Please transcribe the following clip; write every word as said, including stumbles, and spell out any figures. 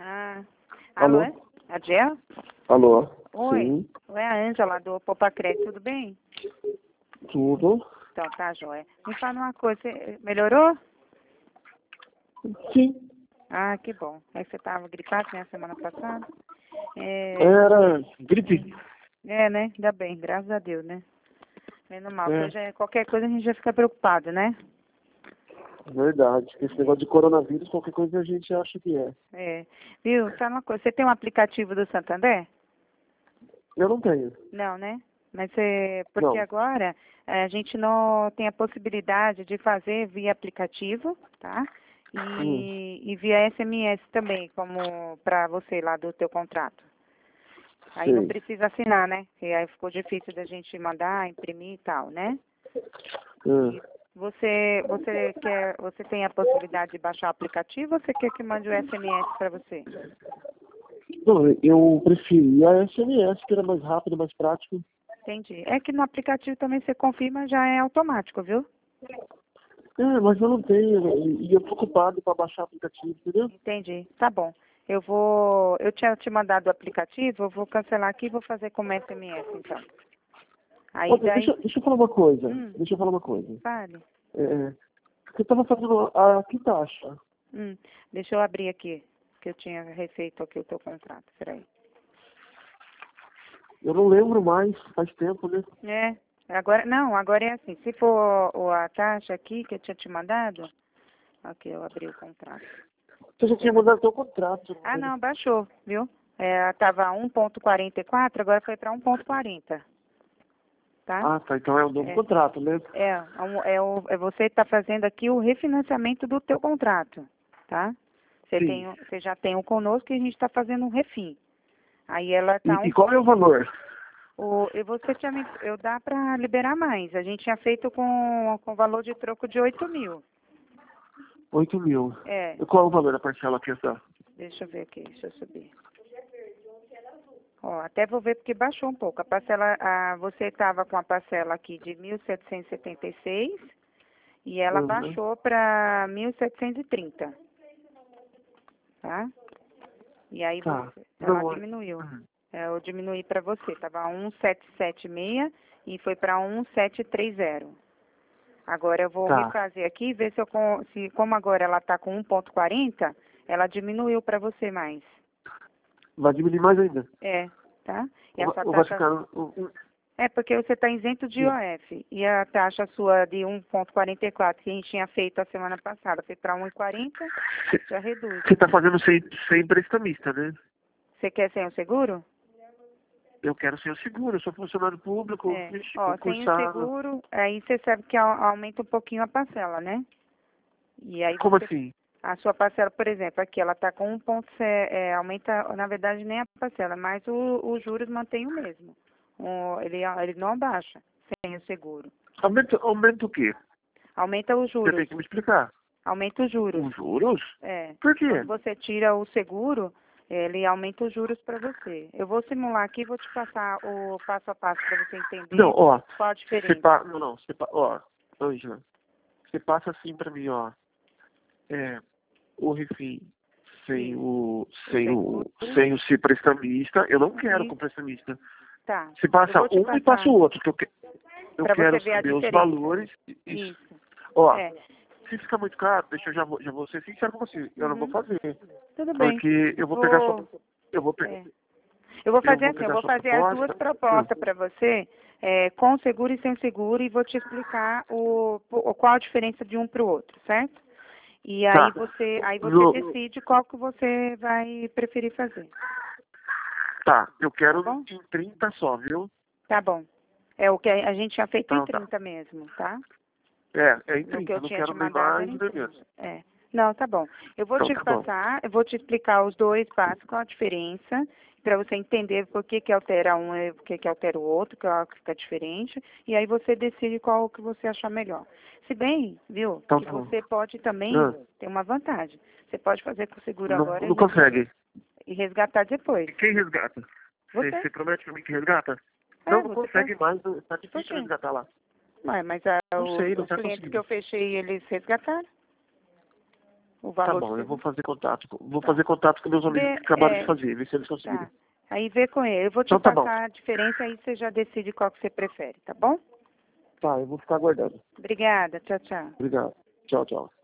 Ah, alô, Alô? é? A Gel? Alô? Oi. Sim, Oi, a Ângela do Poupa Crédito, tudo bem? tudo. Então, tá, joia. Me fala uma coisa, você melhorou? Sim. Ah, que bom. É que você estava gripado, né, semana passada? É, Era gripe. é, né? Ainda bem, graças a Deus, né? Menos mal, É, porque já, qualquer coisa a gente já fica preocupado, né? verdade. Esse negócio de coronavírus, qualquer coisa a gente acha que é. É. Viu? Fala uma coisa, você tem um aplicativo do Santander? Eu não tenho. Não, né? Mas é porque Não. agora eh, a gente não tem a possibilidade de fazer via aplicativo, tá? Hum, E, e via S M S também, como para você lá do teu contrato. Aí não sei. precisa assinar, né? E aí ficou difícil da gente mandar, imprimir e tal, né? É. E você, você quer, você tem a possibilidade de baixar o aplicativo ou você quer que mande o S M S para você? Não, eu preferia S M S, que era mais rápido, mais prático. Entendi. É que no aplicativo também você confirma, já é automático, viu? É, mas eu não tenho. E e eu tô ocupado para baixar o aplicativo, entendeu? Entendi. Tá bom. Eu vou. Eu tinha te mandado o aplicativo, eu vou cancelar aqui e vou fazer como S M S, então. Aí Olha, daí. deixa, deixa eu falar uma coisa. Hum, Deixa eu falar uma coisa. fale. É, você estava fazendo a que taxa? Hum, deixa eu abrir aqui, que eu tinha refeito aqui o teu contrato. Peraí. Eu não lembro mais, faz tempo, né? É. Agora, não, agora é assim. Se for o- a taxa aqui que eu tinha te mandado. Aqui, eu abri o contrato. Você já tinha mandado seu contrato. Ah, não, baixou, viu? É, tava um ponto quarenta e quatro, agora foi para um ponto quarenta, tá? Ah, tá. Então é um novo É. contrato, né? É, é, um- é, o, é você está fazendo aqui o refinanciamento do teu contrato, tá? Você Sim. tem, o- você já tem um conosco e a gente está fazendo um refim. Aí ela E, tá e um, qual é o valor? o, e você tinha me, eu dá para liberar mais. A gente tinha feito com, com valor de troco de oito mil. Oito mil. É, E qual é o valor da parcela que está? deixa eu ver aqui, deixa eu subir. Ó, até vou ver porque baixou um pouco. A parcela, a, você estava com a parcela aqui de mil setecentos e setenta e seis e ela Uhum. baixou para mil setecentos e trinta, tá? E aí Tá. você, ela Não, é- diminuiu. uhum. É, eu diminuí para você, tava um sete sete seis e foi para um sete três zero. Agora eu vou Tá. refazer aqui e ver se eu con- se como agora ela tá com um ponto quarenta, ela diminuiu para você mais. Vai diminuir mais ainda. É, tá? E a Ou vai sua ou vai taxa ficar... no- um- é porque você está isento de I O F e a taxa sua de um ponto quarenta e quatro que a gente tinha feito a semana passada foi para um e quarenta, já reduz. Você está fazendo sem, sem prestamista, né? Você quer sem o seguro? Eu quero ser o seguro, eu sou funcionário público, É, vixe, ó, sem o concursado. seguro, aí você sabe que au- aumenta um pouquinho a parcela, né? E aí Como você, assim? a sua parcela, por exemplo, aqui ela está com um ponto, é, aumenta, na verdade, nem a parcela, mas o, os juros mantém o mesmo. O, ele, ele não abaixa sem o seguro. Aumenta, aumenta o quê? Aumenta os Você juros, tem que me explicar. aumenta os juros. Os juros? É, Por quê? quando você tira o seguro, ele aumenta os juros para você. Eu vou simular aqui e vou te passar o passo a passo para você Não, entender ó. qual a Você diferença. pa... Não, não. Você pa... Ó, Ângela. Você passa assim pra mim, ó. É, o refim sem Isso, o o sem o seguro, sem o ser prestamista, eu não quero com isso, prestamista. tá. Se Eu passa vou te um e passa passar o outro, que eu, que... eu para você quero ver a saber os diferença. valores. Isso. Isso, Ó, é. se ficar muito caro, deixa eu já vou, já vou ser sincero com você, eu não vou Uhum, fazer. tudo bem. Porque eu vou pegar sua Vou, eu vou pe... é. Eu vou eu fazer vou assim, eu pegar vou sua fazer as duas proposta. Hum, propostas para você, é, com seguro e sem seguro, e vou te explicar o, o- qual a diferença de um para o outro, certo? E aí tá. você, aí você No, decide qual que você vai preferir fazer, tá, eu tá quero bom? em trinta só, viu? Tá bom. É o que a gente tinha feito em Então tá. trinta mesmo, tá? É, é em No que trinta, eu eu não tinha te quero nem mandado era mais em nem menos. trinta. É. Não, tá bom. Eu vou Então te tá bom. passar, eu vou te explicar os dois passos, qual a diferença, para você entender por que que altera um e por que que altera o outro, que é algo que fica diferente, e aí você decide qual que você achar melhor. Se bem, viu, Então que tá bom. você pode também Ah, ter uma vantagem. Você pode fazer com o seguro não, agora e, não resga- consegue. e resgatar depois. E quem resgata? Você, Você? você promete pra mim que resgata? É, Não, não você pode. consegue mais, tá Por difícil quê? resgatar lá. Ué, mas ah, Não os, sei, não os tá clientes que conseguindo. eu fechei, eles resgataram. O Tá valor bom, que eu você... vou fazer contato. com- Vou Tá. fazer contato com meus amigos Vê, que acabaram é, de fazer, ver se eles conseguiram. tá. Aí vê com ele. Eu vou te Então tá bom. passar a diferença, aí você já decide qual que você prefere, tá bom? Tá, eu vou ficar aguardando. Obrigada. Tchau, tchau. Obrigado. Tchau, tchau.